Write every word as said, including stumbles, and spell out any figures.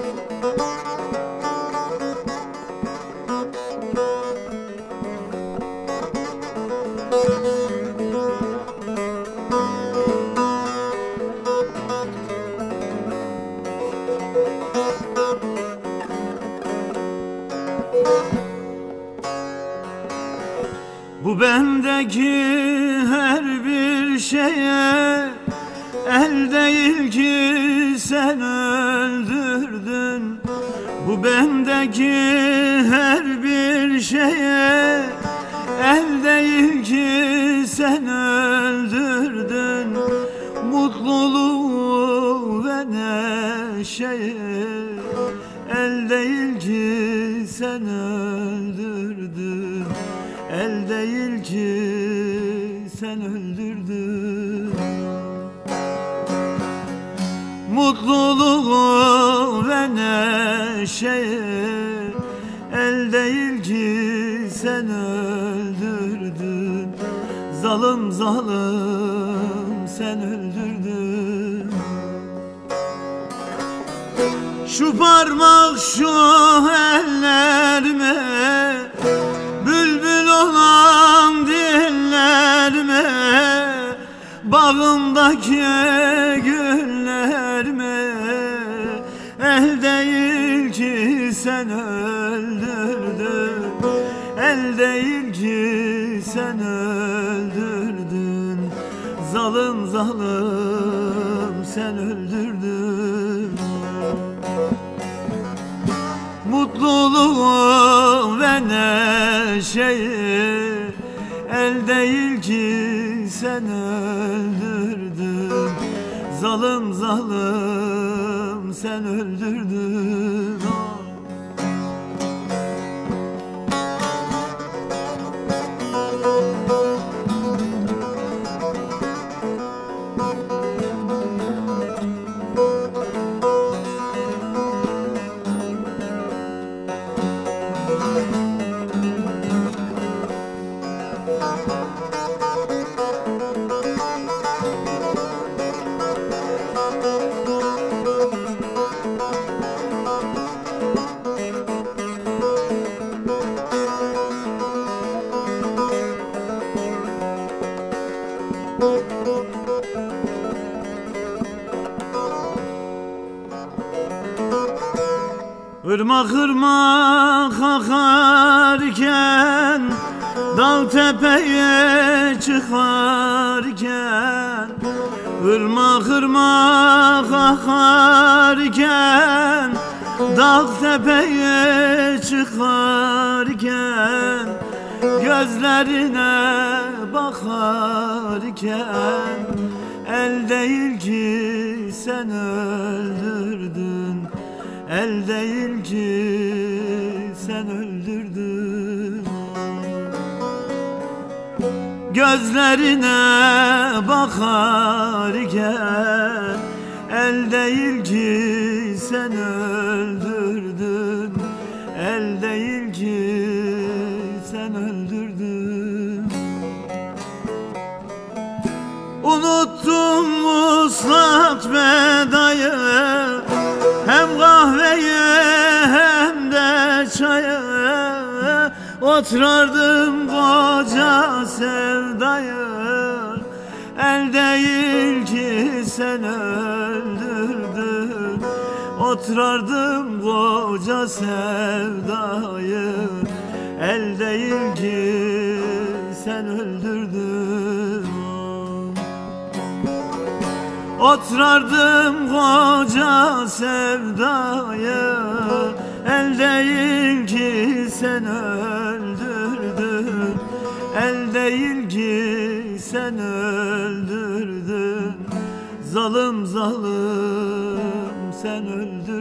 Bu bendeki her bir şeye el değil ki sen öldürdün. Bu bendeki her bir şeye el değil ki sen öldürdün. Mutluluğu ve neşeye el değil ki sen öldürdün. El değil ki sen öldürdün. Mutluluğu ve neşeye el değil ki sen öldürdün. Zalim zalim sen öldürdün. Şu parmak şu ellerime, bülbül olan dillerime, bağımdaki güllerime el değil ki sen öldürdün. El değil ki sen öldürdün. Zalim zalim sen öldürdün. Mutluluğu ve neşeyi el değil ki sen öldürdün. Zalim zalim sen öldürdün. Irmak ırmak akarken, dağ tepeye çıkarken, ırmak ırmak akarken, dağ tepeye çıkarken, gözlerine bakarken el değil ki sen öldürdün. El değil ki sen öldürdün. Gözlerine bakarken el değil ki sen öldürdün. El değil ki sen öldürdün. Unuttum vuslat vedayı, hem kahveye hem de çaya, oturardım koca sevdayı. El değil ki sen öldürdün. Oturardım koca sevdayı. El değil ki sen öldürdün. Oturardım koca sevdaya, el değil ki sen öldürdün. El değil ki sen öldürdün. Zalim zalim sen öldürdün.